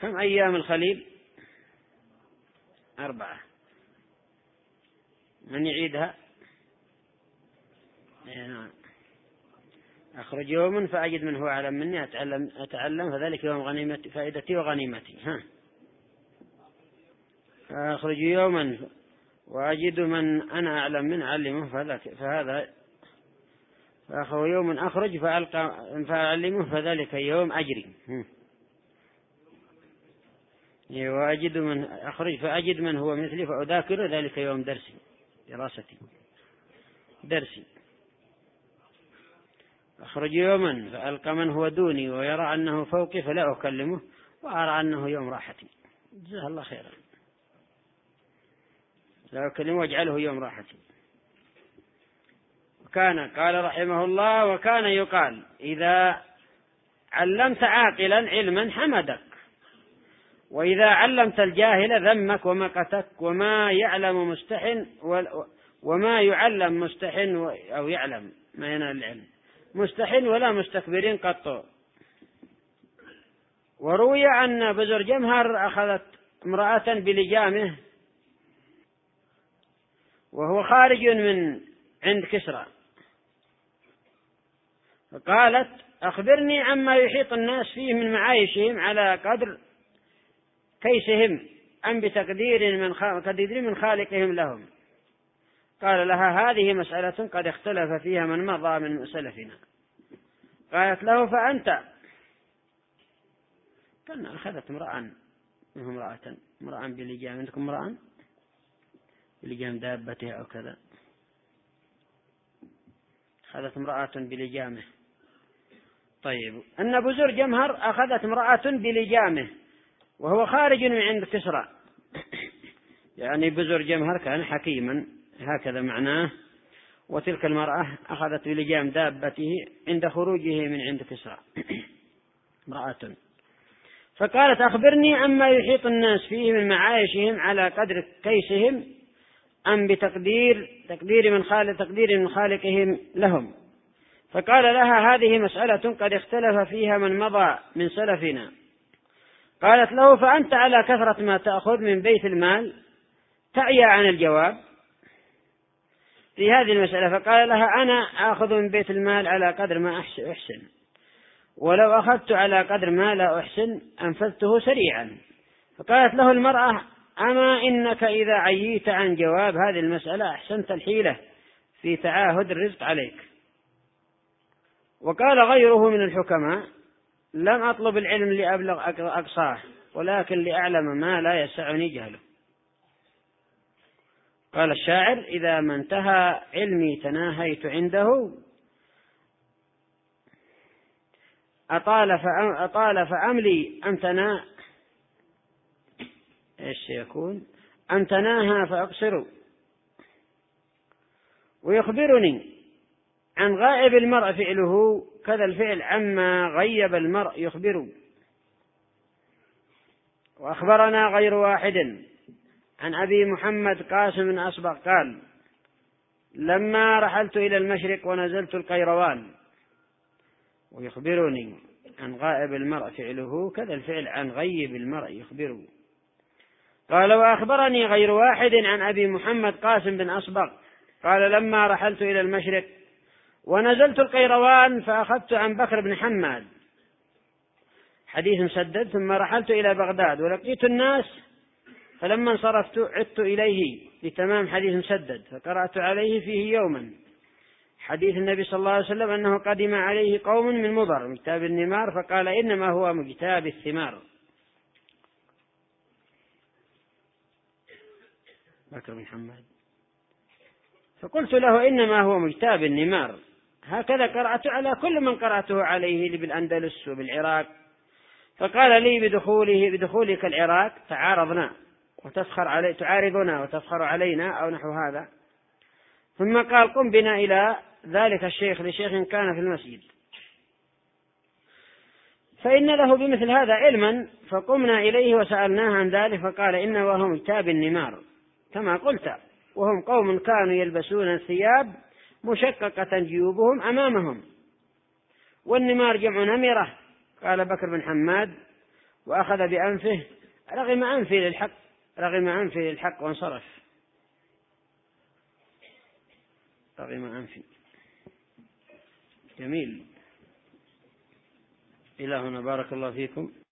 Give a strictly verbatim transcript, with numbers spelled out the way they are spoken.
كم أيام الخليل؟ أربعة. من يعيدها؟ أخرج يوما فأجد من هو أعلم مني أتعلم, أتعلم فذلك يوم غنيمتي فائدتي وغنيمتي. ها. فأخرج يوما وأجد من أنا أعلم منه أعلمه فهذا فأخرج يوما أخرج فألقى فأعلمه فذلك يوم أجري. وأجد من أخرج فأجد من هو مثلي فأذاكر ذلك يوم درسي دراستي درسي. أخرج يوما فألقى من هو دوني ويرى أنه فوقي فلا أكلمه وأرى أنه يوم راحتي. جزاه الله خيرا. لا أكلمه واجعله يوم راحتي. وكان قال رحمه الله وكان يقال إذا علمت عاقلا علما حمدك وإذا علمت الجاهل ذمك ومقتك وما يعلم مستحن وما يعلم مستحن أو يعلم ما ينال العلم مستحن ولا مستكبرين قط. وروي أن بزر جمهر أخذت امرأة بلجامه وهو خارج من عند كسرى فقالت أخبرني عما يحيط الناس فيه من معايشهم على قدر كيسهم أم بتقدير من قدير من خالقهم لهم. قال لها هذه مسألة قد اختلف فيها من مضى من سلفنا. قالت له فأنت كان أخذت امرأة منه امرأة امرأة بلجام. عندكم امرأة بلجام دابتها أو كذا؟ أخذت امرأة بلجامه. طيب أن بزر جمهر أخذت امرأة بلجامه وهو خارج من عند كسرى يعني بزر جمهر كان حكيما هكذا معناه. وتلك المرأة أخذت بلجام دابته عند خروجه من عند كسرى امرأة. فقالت أخبرني عما يحيط الناس فيه من معايشهم على قدر كيسهم أم بتقدير تقدير من خالق تقدير من خالقهم لهم. فقال لها هذه مسألة قد اختلف فيها من مضى من سلفنا. قالت له فأنت على كثرة ما تأخذ من بيت المال تعيا عن الجواب في هذه المسألة. فقال لها أنا آخذ من بيت المال على قدر ما أحسن ولو أخذت على قدر ما لا أحسن أنفذته سريعا. فقالت له المرأة أما إنك إذا عييت عن جواب هذه المسألة أحسنت الحيلة في تعاهد الرزق عليك. وقال غيره من الحكماء لم أطلب العلم لأبلغ أقصاه ولكن لأعلم ما لا يسعني جهله. قال الشاعر إذا ما انتهى علمي تناهيت عنده أطال أطال فأملي أم تنا إيش يكون أم تناهى فأقصر. ويخبرني عن غائب المرء فعله كذا الفعل عما غيب المرء يخبر. وأخبرنا غير واحد عن أبي محمد قاسم بن أصبغ قال لما رحلت إلى المشرق ونزلت القيروان. ويخبرني عن غائب المرء فعله كذا الفعل عن غيب المرء يخبره. قال وأخبرني غير واحد عن أبي محمد قاسم بن أصبغ قال لما رحلت إلى المشرق ونزلت القيروان فأخذت عن بكر بن حماد حديث مسدد ثم رحلت إلى بغداد ولقيت الناس فلما انصرفت عدت إليه لتمام حديث مسدد فقرأت عليه فيه يوما حديث النبي صلى الله عليه وسلم أنه قدم عليه قوم من مضر من كتاب النمار فقال إنما هو من كتاب الثمار. بكر بن حماد فقلت له إنما هو من كتاب النمار هكذا قرأت على كل من قرأته عليه بالأندلس وبالعراق. فقال لي بدخوله بدخولك العراق تعارضنا وتسخر علي تعارضنا وتسخر علينا أو نحو هذا. ثم قال قم بنا إلى ذلك الشيخ لشيخ كان في المسجد فإن له بمثل هذا علما. فقمنا إليه وسألناه عن ذلك فقال إنه هو من كتاب النمار كما قلت وهم قوم كانوا يلبسون الثياب مشققة جيوبهم أمامهم والنمار جمع نمرة. قال بكر بن حماد وأخذ بأنفه رغم أنفه للحق رغم أنفه للحق وانصرف. رغم أنفه. جميل. إلى هنا بارك الله فيكم.